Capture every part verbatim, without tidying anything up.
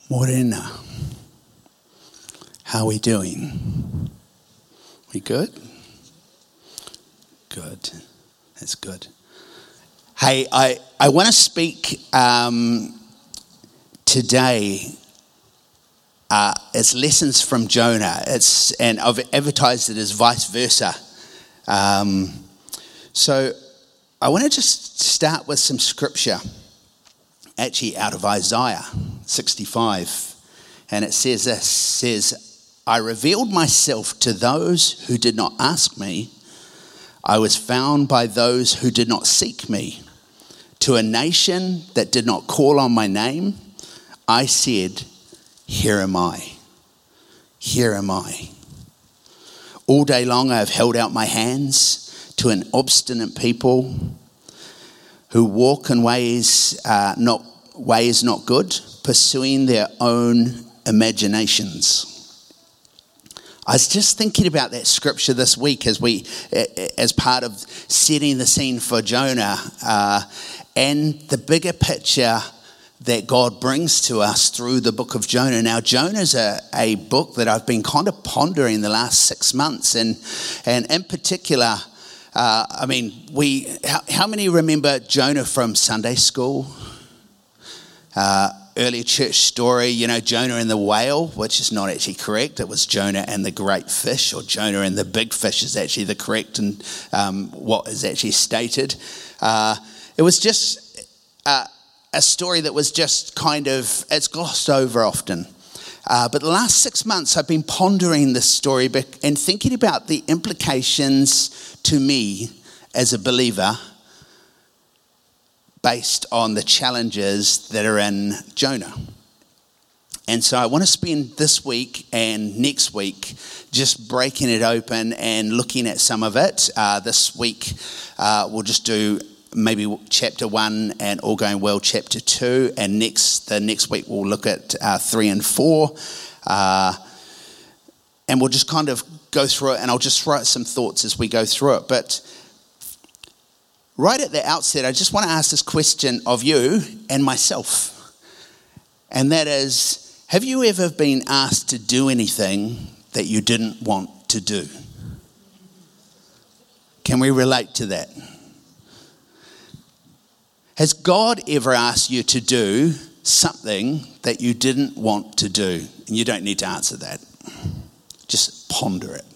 Morena, how are we doing? We good? Good. That's good. Hey, I, I want to speak um, today uh, as lessons from Jonah. It's and I've advertised it as vice versa. Um, so I want to just start with some scripture, actually out of Isaiah sixty-five, and it says this, says, I revealed myself to those who did not ask me. I was found by those who did not seek me. To a nation that did not call on my name, I said, here am I, here am I. All day long I have held out my hands to an obstinate people who walk in ways uh, not ways not good, pursuing their own imaginations. I was just thinking about that scripture this week as we, as part of setting the scene for Jonah, uh, and the bigger picture that God brings to us through the book of Jonah. Now, Jonah's a, a book that I've been kind of pondering the last six months, and and in particular, uh, I mean, we how, how many remember Jonah from Sunday school? Uh, early church story, you know, Jonah and the whale, which is not actually correct. It was Jonah and the great fish, or Jonah and the big fish is actually the correct and um, what is actually stated. Uh, it was just uh, a story that was just kind of, it's glossed over often. Uh, but the last six months I've been pondering this story and thinking about the implications to me as a believer based on the challenges that are in Jonah. And so I want to spend this week and next week just breaking it open and looking at some of it. Uh, this week uh, we'll just do maybe chapter one and, all going well, chapter two. And next the next week we'll look at uh, three and four. Uh, and we'll just kind of go through it, and I'll just write some thoughts as we go through it. But right at the outset, I just want to ask this question of you and myself. And that is, have you ever been asked to do anything that you didn't want to do? Can we relate to that? Has God ever asked you to do something that you didn't want to do? And you don't need to answer that. Just ponder it.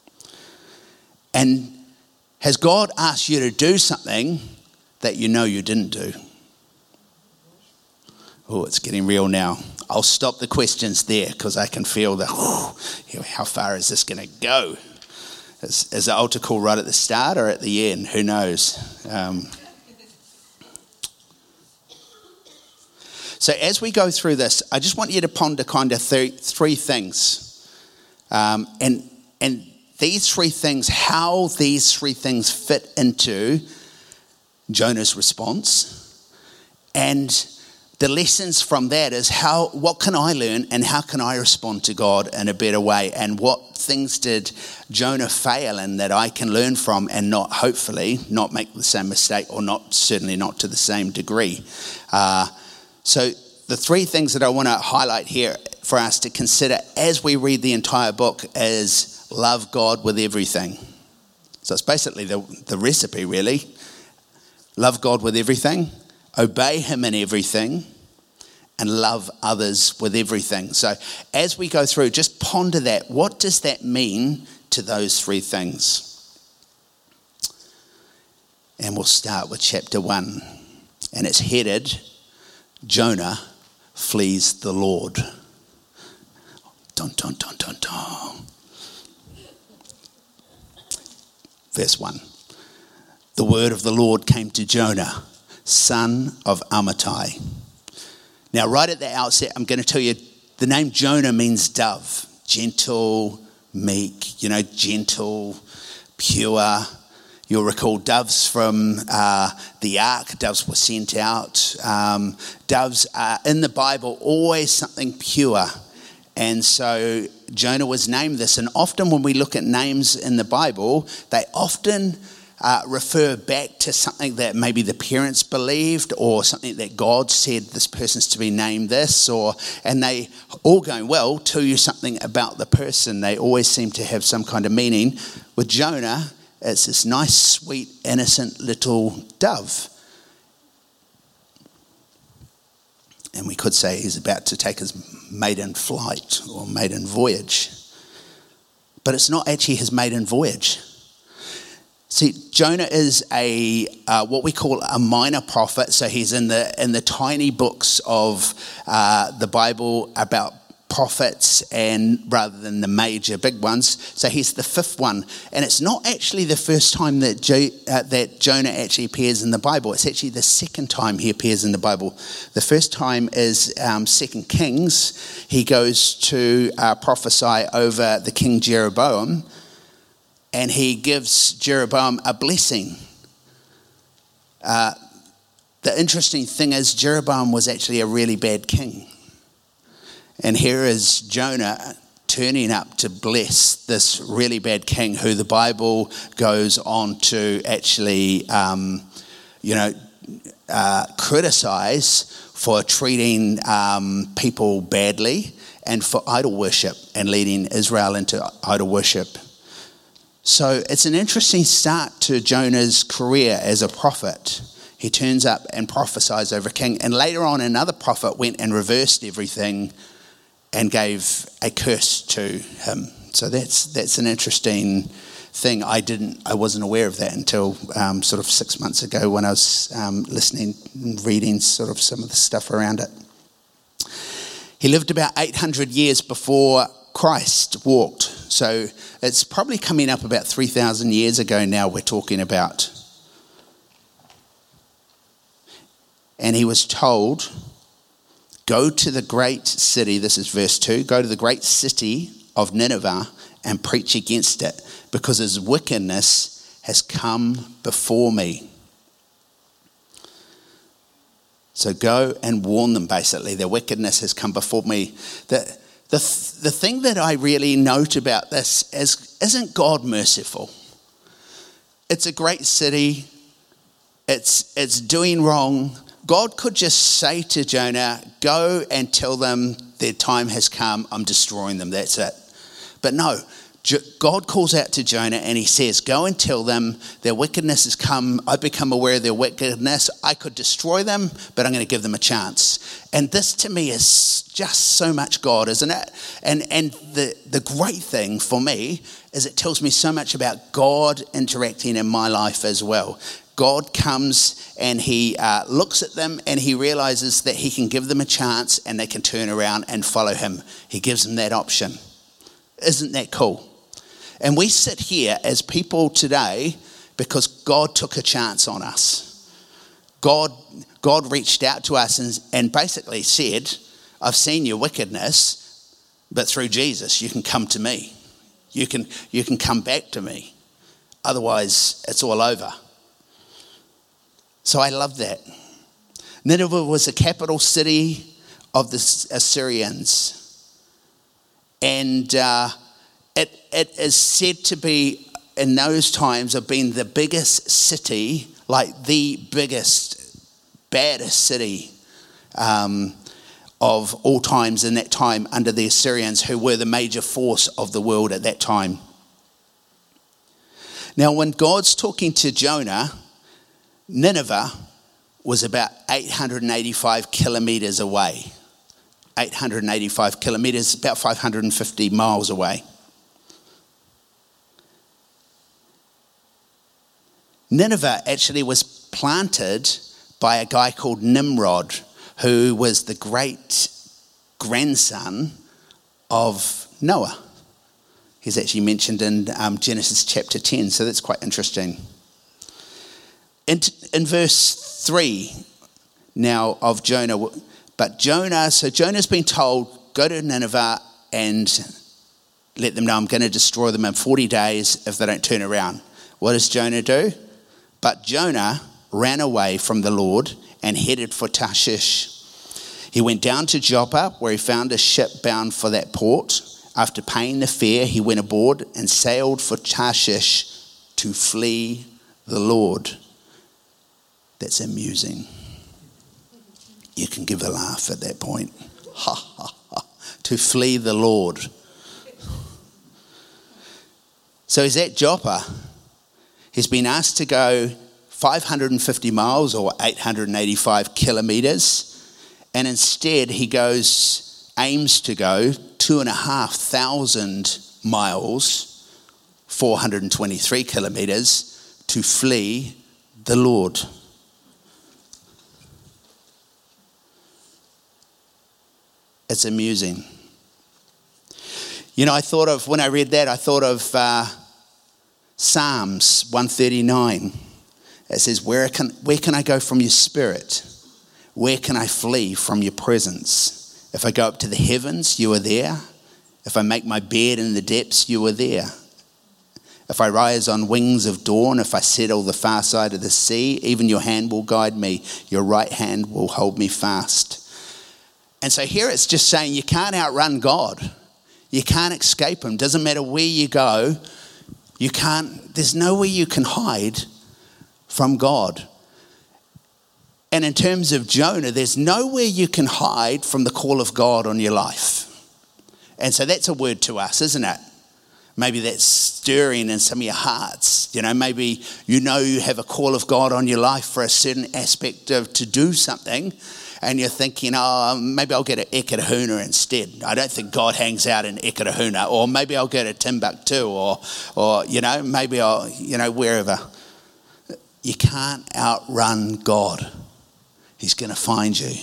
And has God asked you to do something that you know you didn't do? Oh, it's getting real now. I'll stop the questions there because I can feel the, whew, how far is this going to go? Is, is the altar call right at the start or at the end? Who knows? Um, so as we go through this, I just want you to ponder kind of three, three things. Um, and and these three things, how these three things fit into Jonah's response, and the lessons from that is how, what can I learn and how can I respond to God in a better way, and what things did Jonah fail in that I can learn from and not, hopefully, not make the same mistake, or not, certainly not to the same degree. Uh, so the three things that I want to highlight here for us to consider as we read the entire book is love God with everything. So it's basically the, the recipe, really. Love God with everything, obey him in everything, and love others with everything. So as we go through, just ponder that. What does that mean to those three things? And we'll start with chapter one. And it's headed, Jonah flees the Lord. Dun, dun, dun, dun, dun. Verse one. The word of the Lord came to Jonah, son of Amittai. Now, right at the outset, I'm going to tell you the name Jonah means dove. Gentle, meek, you know, gentle, pure. You'll recall doves from uh, the ark. Doves were sent out. Um, doves are in the Bible always something pure. And so Jonah was named this. And often when we look at names in the Bible, they often uh, refer back to something that maybe the parents believed, or something that God said this person's to be named this, or and they all going, well, tell you something about the person. They always seem to have some kind of meaning. With Jonah, it's this nice, sweet, innocent little dove. And we could say he's about to take his maiden flight or maiden voyage. But it's not actually his maiden voyage. See, Jonah is a uh, what we call a minor prophet. So he's in the in the tiny books of uh, the Bible about prophets, and rather than the major big ones. So he's the fifth one, and it's not actually the first time that jo- uh, that Jonah actually appears in the Bible. It's actually the second time he appears in the Bible. The first time is um, Second Kings. He goes to uh, prophesy over the king Jeroboam, and he gives Jeroboam a blessing. Uh, the interesting thing is Jeroboam was actually a really bad king. And here is Jonah turning up to bless this really bad king, who the Bible goes on to actually, um, you know, uh, criticize for treating um, people badly and for idol worship and leading Israel into idol worship. So it's an interesting start to Jonah's career as a prophet. He turns up and prophesies over a king. And later on, another prophet went and reversed everything and gave a curse to him. So that's that's an interesting thing. I didn't, I wasn't aware of that until um, sort of six months ago when I was um, listening and reading sort of some of the stuff around it. He lived about eight hundred years before Christ walked. So it's probably coming up about three thousand years ago now we're talking about. And he was told, go to the great city, this is verse two, go to the great city of Nineveh and preach against it, because his wickedness has come before me. So go and warn them, basically. Their wickedness has come before me. The, the, the thing that I really note about this is, isn't God merciful? It's a great city. It's, it's doing wrong. God could just say to Jonah, go and tell them their time has come, I'm destroying them, that's it. But no, God calls out to Jonah and he says, go and tell them their wickedness has come, I've become aware of their wickedness, I could destroy them, but I'm going to give them a chance. And this to me is just so much God, isn't it? And and the, the great thing for me is it tells me so much about God interacting in my life as well. God comes and he uh, looks at them and he realizes that he can give them a chance and they can turn around and follow him. He gives them that option. Isn't that cool? And we sit here as people today because God took a chance on us. God, God reached out to us and, and basically said, I've seen your wickedness, but through Jesus, you can come to me. You can, you can come back to me. Otherwise, it's all over. So I love that. Nineveh was the capital city of the Assyrians. And uh, it, it is said to be, in those times, have been the biggest city, like the biggest, baddest city um, of all times in that time under the Assyrians, who were the major force of the world at that time. Now, when God's talking to Jonah, Nineveh was about eight hundred eighty-five kilometres away. eight hundred eighty-five kilometres, about five hundred fifty miles away. Nineveh actually was planted by a guy called Nimrod, who was the great grandson of Noah. He's actually mentioned in um, Genesis chapter ten, so that's quite interesting. In, in verse three now of Jonah, but Jonah, so Jonah's been told, go to Nineveh and let them know I'm going to destroy them in forty days if they don't turn around. What does Jonah do? But Jonah ran away from the Lord and headed for Tarshish. He went down to Joppa, where he found a ship bound for that port. After paying the fare, he went aboard and sailed for Tarshish to flee the Lord. That's amusing. You can give a laugh at that point. Ha ha ha. To flee the Lord. So he's at Joppa. He's been asked to go five hundred fifty miles or eight hundred eighty-five kilometers. And instead he goes, aims to go two and a half thousand miles, four hundred twenty-three kilometers, to flee the Lord. It's amusing. You know, I thought of, when I read that, I thought of uh, Psalms one thirty-nine. It says, where can, where can I go from your spirit? Where can I flee from your presence? If I go up to the heavens, you are there. If I make my bed in the depths, you are there. If I rise on wings of dawn, if I settle the far side of the sea, even your hand will guide me. Your right hand will hold me fast. And so here it's just saying you can't outrun God. You can't escape him. Doesn't matter where you go. You can't, there's nowhere you can hide from God. And in terms of Jonah, there's nowhere you can hide from the call of God on your life. And so that's a word to us, isn't it? Maybe that's stirring in some of your hearts. You know, maybe you know you have a call of God on your life for a certain aspect of to do something. And you're thinking, oh, maybe I'll get an Eketahuna instead. I don't think God hangs out in Eketahuna. Or maybe I'll go to Timbuktu. Or, or you know, maybe I'll, you know, wherever. You can't outrun God. He's going to find you.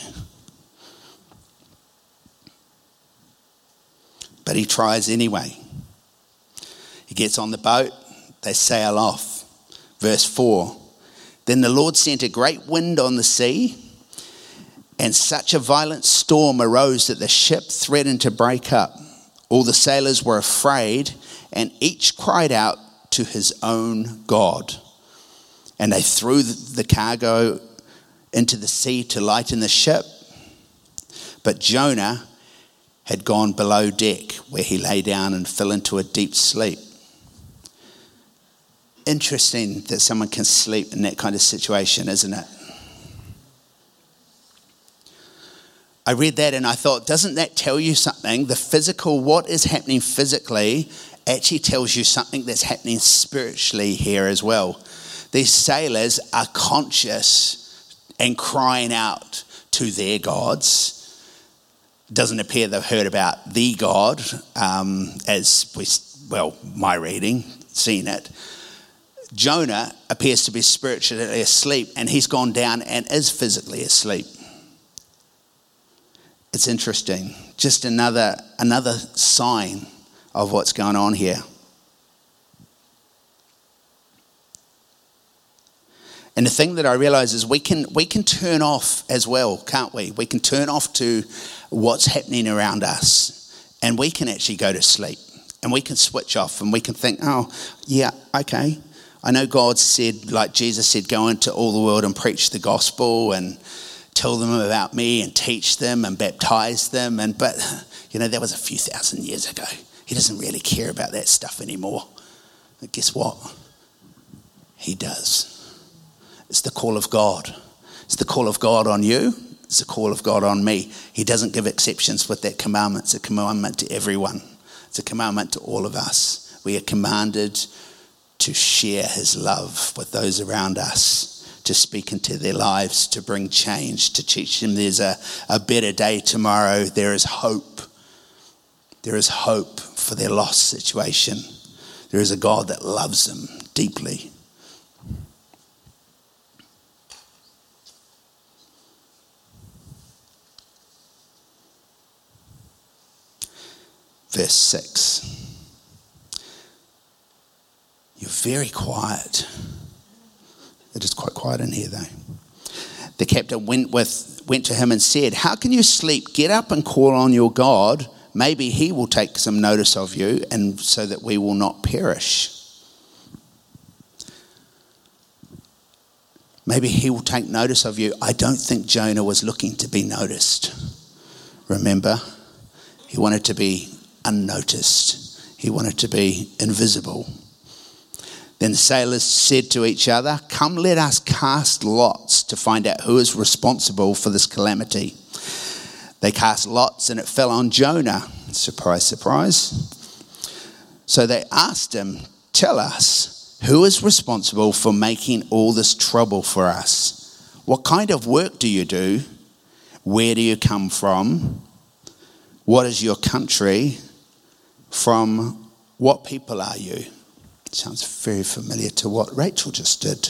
But he tries anyway. He gets on the boat. They sail off. Verse four. Then the Lord sent a great wind on the sea, and such a violent storm arose that the ship threatened to break up. All the sailors were afraid, and each cried out to his own God. And they threw the cargo into the sea to lighten the ship. But Jonah had gone below deck, where he lay down and fell into a deep sleep. Interesting that someone can sleep in that kind of situation, isn't it? I read that and I thought, doesn't that tell you something? The physical, what is happening physically, actually tells you something that's happening spiritually here as well. These sailors are conscious and crying out to their gods. Doesn't appear they've heard about the God, um, as we, well, my reading, seen it. Jonah appears to be spiritually asleep, and he's gone down and is physically asleep. It's interesting. Just another another sign of what's going on here. And the thing that I realize is we can we can turn off as well, can't we? We can turn off to what's happening around us, and we can actually go to sleep, and we can switch off, and we can think, oh, yeah, okay. I know God said, like Jesus said, go into all the world and preach the gospel and tell them about me and teach them and baptize them. And but, you know, that was a few thousand years ago. He doesn't really care about that stuff anymore. But guess what? He does. It's the call of God. It's the call of God on you. It's the call of God on me. He doesn't give exceptions with that commandment. It's a commandment to everyone. It's a commandment to all of us. We are commanded to share his love with those around us, to speak into their lives, to bring change, to teach them there's a, a better day tomorrow. There is hope. There is hope for their lost situation. There is a God that loves them deeply. Verse six. You're very quiet. It is quite quiet in here, though. The captain went with went to him and said, how can you sleep? Get up and call on your God. Maybe he will take some notice of you, and so that we will not perish. Maybe he will take notice of you. I don't think Jonah was looking to be noticed. Remember? He wanted to be unnoticed. He wanted to be invisible. Then the sailors said to each other, "Come, let us cast lots to find out who is responsible for this calamity." They cast lots and it fell on Jonah. Surprise, surprise. So they asked him, "Tell us, who is responsible for making all this trouble for us? What kind of work do you do? Where do you come from? What is your country? From what people are you?" Sounds very familiar to what Rachel just did.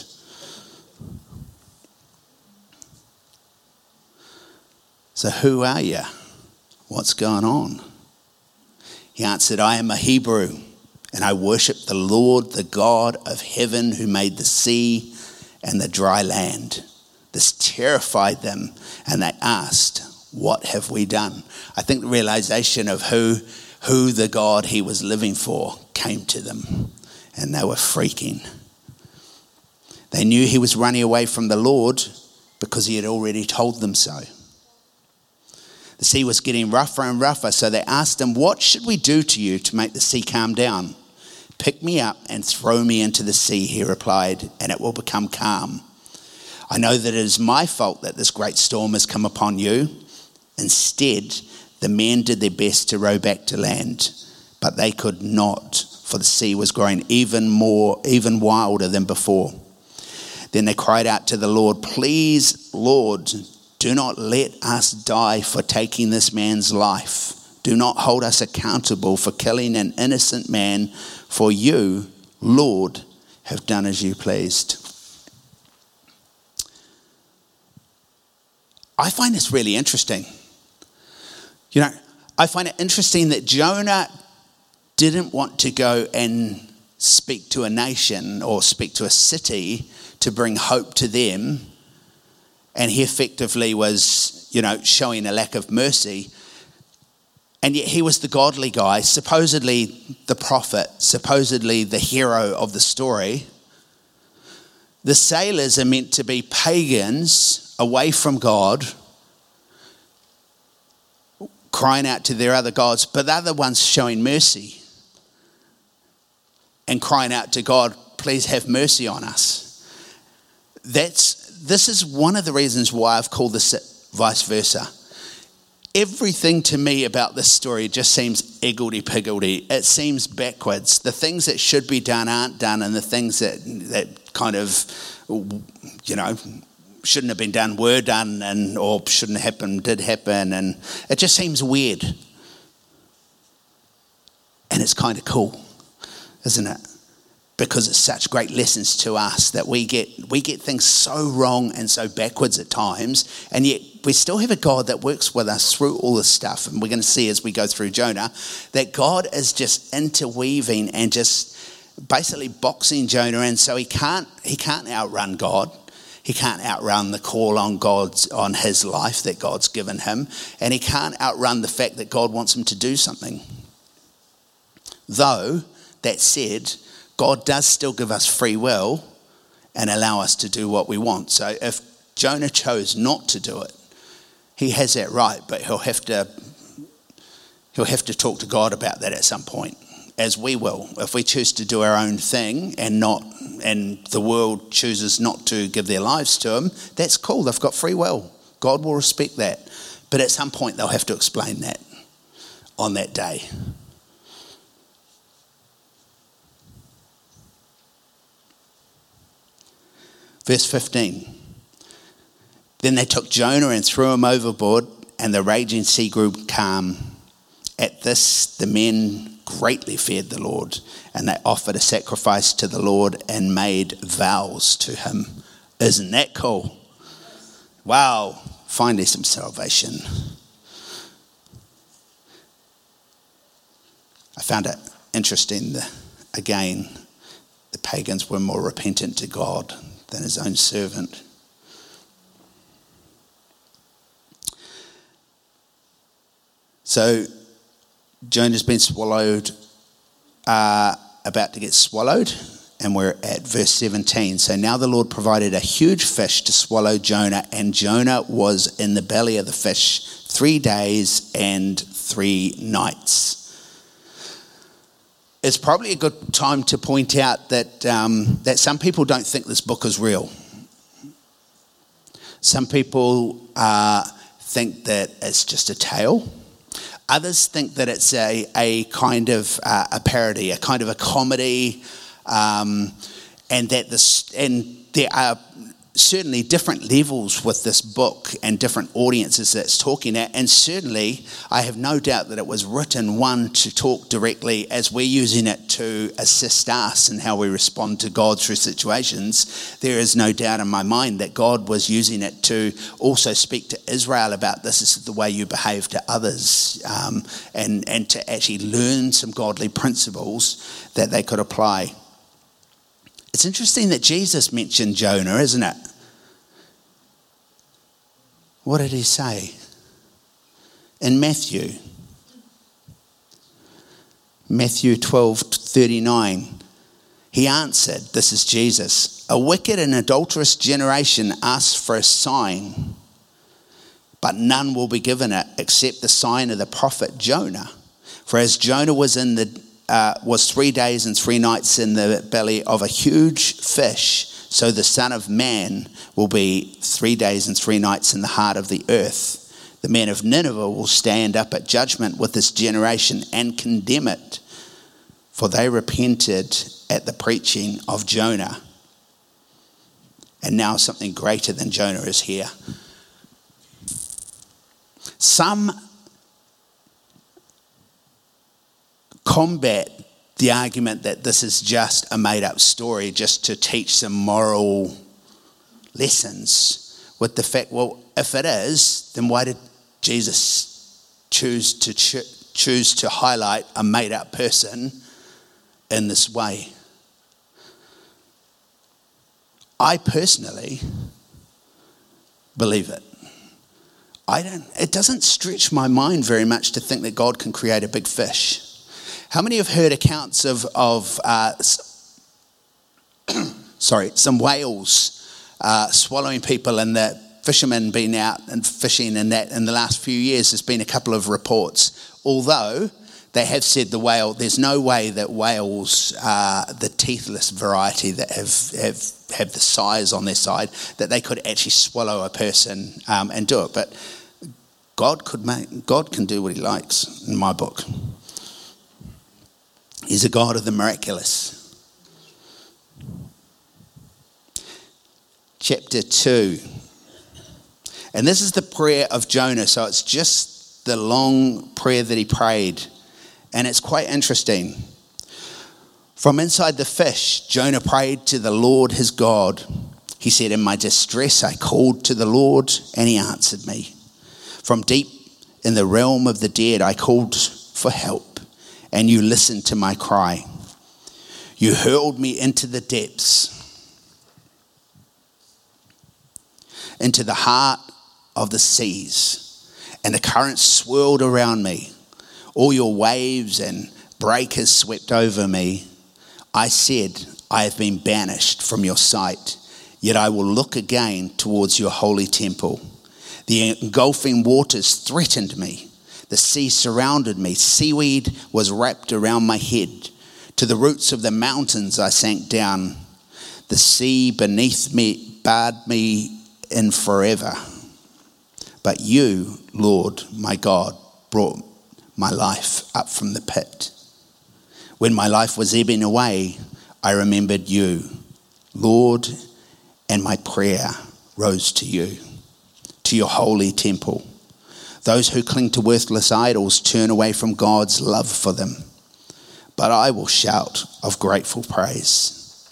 So who are you? What's going on? He answered, "I am a Hebrew, and I worship the Lord, the God of heaven, who made the sea and the dry land." This terrified them, and they asked, "What have we done?" I think the realization of who, who the God he was living for came to them, and they were freaking. They knew he was running away from the Lord because he had already told them so. The sea was getting rougher and rougher, so they asked him, "What should we do to you to make the sea calm down?" "Pick me up and throw me into the sea," he replied, "and it will become calm. I know that it is my fault that this great storm has come upon you." Instead, the men did their best to row back to land, but they could not, for the sea was growing even more, even wilder than before. Then they cried out to the Lord, "Please, Lord, do not let us die for taking this man's life. Do not hold us accountable for killing an innocent man, for you, Lord, have done as you pleased." I find this really interesting. You know, I find it interesting that Jonah didn't want to go and speak to a nation or speak to a city to bring hope to them. And he effectively was, you know, showing a lack of mercy. And yet he was the godly guy, supposedly the prophet, supposedly the hero of the story. The sailors are meant to be pagans away from God, crying out to their other gods, but they're the ones showing mercy and crying out to God, "Please have mercy on us." That's This is one of the reasons why I've called this vice versa. Everything to me about this story just seems higgledy-piggledy. It seems backwards. The things that should be done aren't done, and the things that that kind of, you know, shouldn't have been done were done, and or shouldn't happen did happen, and it just seems weird. And it's kind of cool, isn't it? Because it's such great lessons to us that we get we get things so wrong and so backwards at times, and yet we still have a God that works with us through all this stuff. And we're going to see as we go through Jonah that God is just interweaving and just basically boxing Jonah in, so he can't he can't outrun God. He can't outrun the call on God's on his life that God's given him, and he can't outrun the fact that God wants him to do something. Though that said, God does still give us free will and allow us to do what we want. So if Jonah chose not to do it, he has that right, but he'll have to he'll have to talk to God about that at some point, as we will. If we choose to do our own thing and not and the world chooses not to give their lives to him, that's cool. They've got free will. God will respect that. But at some point they'll have to explain that on that day. Verse fifteen. Then they took Jonah and threw him overboard, and the raging sea grew calm. At this, the men greatly feared the Lord, and they offered a sacrifice to the Lord and made vows to him. Isn't that cool? Wow, finally some salvation. I found it interesting that, again, the pagans were more repentant to God than his own servant. So Jonah's been swallowed, uh, about to get swallowed, and we're at verse seventeen. So now the Lord provided a huge fish to swallow Jonah, and Jonah was in the belly of the fish three days and three nights. it's probably a good time to point out that um, that some people don't think this book is real. Some people uh, think that it's just a tale. Others think that it's a, a kind of uh, a parody, a kind of a comedy, um, and that this and there are certainly different levels with this book and different audiences that it's talking at. And certainly, I have no doubt that it was written, one, to talk directly as we're using it to assist us in how we respond to God through situations. There is no doubt in my mind that God was using it to also speak to Israel about this is the way you behave to others, um, and, and to actually learn some godly principles that they could apply. It's interesting that Jesus mentioned Jonah, isn't it? What did he say? In Matthew, Matthew twelve thirty-nine, he answered, this is Jesus, a wicked and adulterous generation asks for a sign, but none will be given it except the sign of the prophet Jonah. For as Jonah was in the Uh, was three days and three nights in the belly of a huge fish, so the Son of Man will be three days and three nights in the heart of the earth. The men of Nineveh will stand up at judgment with this generation and condemn it, for they repented at the preaching of Jonah. And now something greater than Jonah is here. Some combat the argument that this is just a made-up story just to teach some moral lessons with the fact, well, if it is, then why did Jesus choose to cho- choose to highlight a made-up person in this way? I personally believe it. I don't. It doesn't stretch my mind very much to think that God can create a big fish. How many have heard accounts of, of uh, sorry, some whales uh, swallowing people, and the fishermen being out and fishing, and that in the last few years there's been a couple of reports. Although they have said the whale, there's no way that whales, uh, the teethless variety that have, have, have the size on their side, that they could actually swallow a person um, and do it. But God could make, God can do what he likes in my book. He's a God of the miraculous. Chapter two. And this is the prayer of Jonah. So it's just the long prayer that he prayed. And it's quite interesting. From inside the fish, Jonah prayed to the Lord his God. He said, in my distress, I called to the Lord and he answered me. From deep in the realm of the dead, I called for help. And you listened to my cry. You hurled me into the depths, into the heart of the seas, and the currents swirled around me. All your waves and breakers swept over me. I said, I have been banished from your sight, yet I will look again towards your holy temple. The engulfing waters threatened me. The sea surrounded me. Seaweed was wrapped around my head. To the roots of the mountains I sank down. The sea beneath me barred me in forever. But you, Lord, my God, brought my life up from the pit. When my life was ebbing away, I remembered you, Lord, and my prayer rose to you, to your holy temple. Those who cling to worthless idols turn away from God's love for them. But I will shout of grateful praise.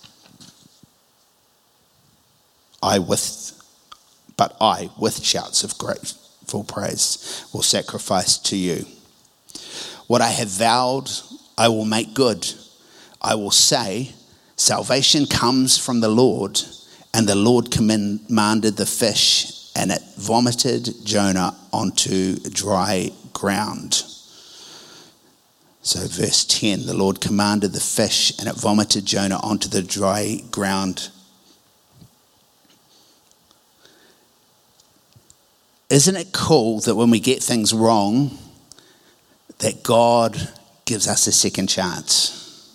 I with, but I, with shouts of grateful praise, will sacrifice to you. What I have vowed, I will make good. I will say, salvation comes from the Lord, and the Lord commanded the fish, and it vomited Jonah onto dry ground. So verse ten, the Lord commanded the fish, and it vomited Jonah onto the dry ground. Isn't it cool that when we get things wrong, that God gives us a second chance?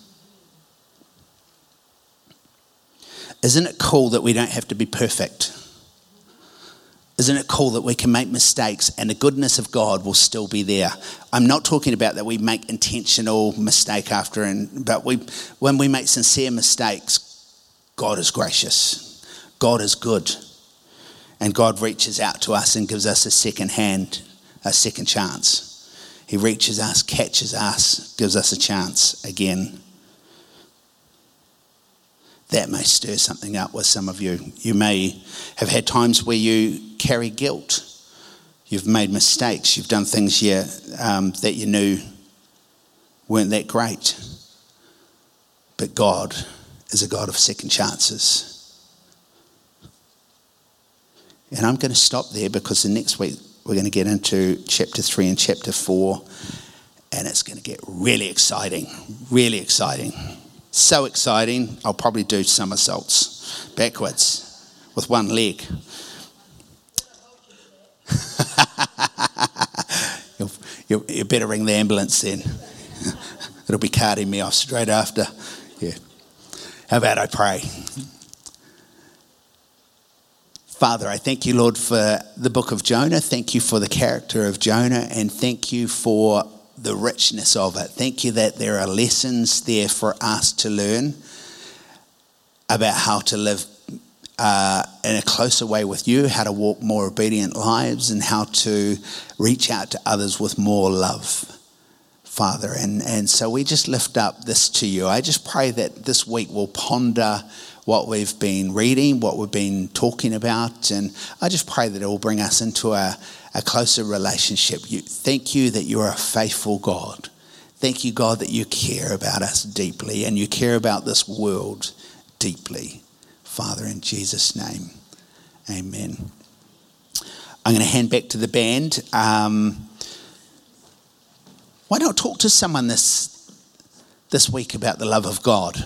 Isn't it cool that we don't have to be perfect? Isn't it cool that we can make mistakes and the goodness of God will still be there? I'm not talking about that we make intentional mistake after, and but we when we make sincere mistakes, God is gracious. God is good. And God reaches out to us and gives us a second hand, a second chance. He reaches us, catches us, gives us a chance again. That may stir something up with some of you. You may have had times where you carry guilt. You've made mistakes. You've done things yeah, um, that you knew weren't that great. But God is a God of second chances. And I'm going to stop there because the next week we're going to get into chapter three and chapter four. And it's going to get really exciting, really exciting. So exciting, I'll probably do somersaults backwards with one leg. you'll, you'll, you better ring the ambulance then. It'll be carting me off straight after. Yeah. How about I pray? Father, I thank you, Lord, for the book of Jonah. Thank you for the character of Jonah, and thank you for the richness of it. Thank you that there are lessons there for us to learn about how to live uh, in a closer way with you, how to walk more obedient lives, and how to reach out to others with more love, Father. And, and so we just lift up this to you. I just pray that this week we'll ponder what we've been reading, what we've been talking about, and I just pray that it will bring us into a a closer relationship. You, thank you that you are a faithful God. Thank you, God, that you care about us deeply and you care about this world deeply. Father, in Jesus' name, amen. I'm going to hand back to the band. Um, why not talk to someone this, this week about the love of God?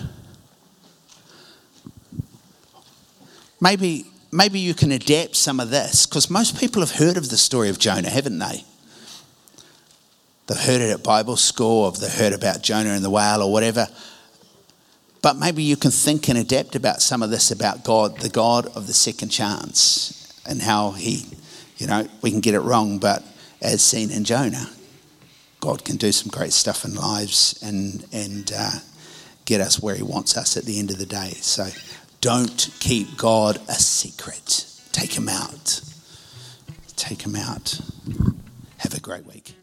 Maybe... Maybe you can adapt some of this, because most people have heard of the story of Jonah, haven't they? They've heard it at Bible school, or they've heard about Jonah and the whale or whatever. But maybe you can think and adapt about some of this about God, the God of the second chance, and how he, you know, we can get it wrong, but as seen in Jonah, God can do some great stuff in lives and, and uh, get us where he wants us at the end of the day. So don't keep God a secret. Take him out. Take him out. Have a great week.